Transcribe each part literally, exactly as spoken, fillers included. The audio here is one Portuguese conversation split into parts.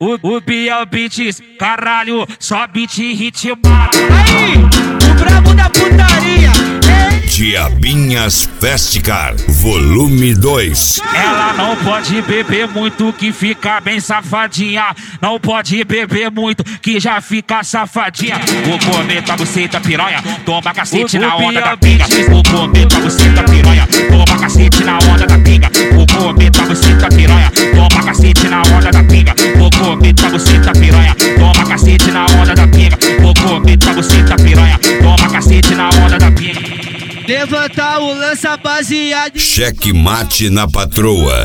O, o Biel Beats, caralho, só beat ritmado. Aí, o brabo da putaria. Ei. Diabinhas Festicar, volume dois. Ela não pode beber muito que fica bem safadinha. Não pode beber muito que já fica safadinha. Vou comer tua buceta piranha, toma cacete na onda da pinga. Vou comer tua buceta piranha, toma cacete na onda da pinga. Vou comer tua buceta piranha, toma cacete na onda da pinga. Vou comer tua buceta piranha, toma cacete na onda da pinga. Vou comer tua buceta piranha, toma cacete na onda da pinga. Levanta o lança baseado. Cheque mate na patroa.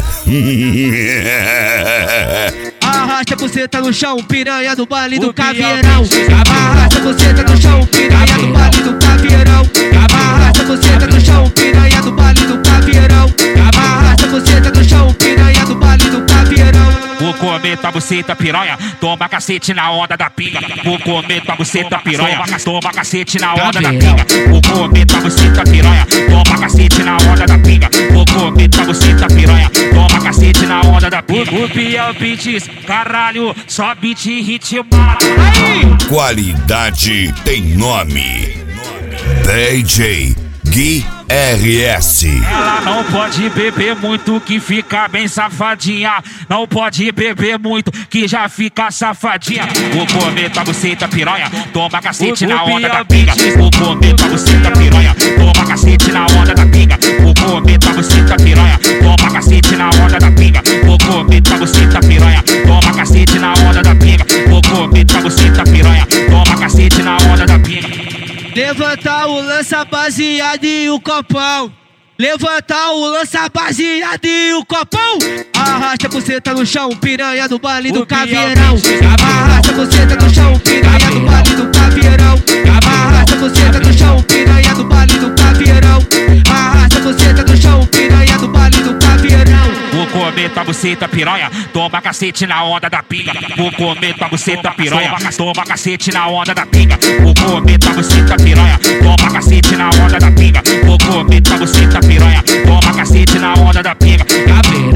Arrasta a buceta no chão, piranha do baile do caveirão. Arrasta a buceta no chão, piranha do baile do caveirão. Arrasta a buceta no chão, piranha do baile do caveirão. Arrasta a buceta no chão, piranha do baile do caveirão. Vou comer tua buceta piranha, toma cacete na onda da pinga. Vou comer tua buceta piranha, toma cacete na onda da pinga. Vou comer tua buceta piranha, toma cacete na onda da pinga. Vou comer tua buceta piranha, toma cacete na onda da pinga. O Biel Beats, caralho, só beat ritmado. Aí. Qualidade tem nome. D J Gui R S. Ela não pode beber muito que fica bem safadinha. Não pode beber muito que já fica safadinha. Vou comer tua buceta piranha, toma cacete na onda da pinga. Vou comer tua buceta piranha, toma cacete na onda da pinga. Vou comer tua buceta piranha, toma cacete na onda da pinga. Vou comer tua buceta piranha, toma cacete na onda da pinga. Vou comer tua buceta piranha, toma cacete na onda da pinga. Levanta o lança baseado e o copão. Levanta o lança baseado e o copão. Arrasta a buceta no chão, piranha do baile do caveirão. Arrasta a buceta no chão, piranha do baile do caveirão. Arrasta a buceta no chão, piranha do baile do caveirão. Arrasta a buceta no chão, piranha do baile do caveirão. Vou comer tua buceta piranha, toma cacete na onda da pinga. Vou comer tua buceta piranha, toma cacete na onda da pinga. Vou comer tua buceta piranha, toma cacete na onda da pinga. Vou comer tua buceta piranha, toma cacete na onda da pinga.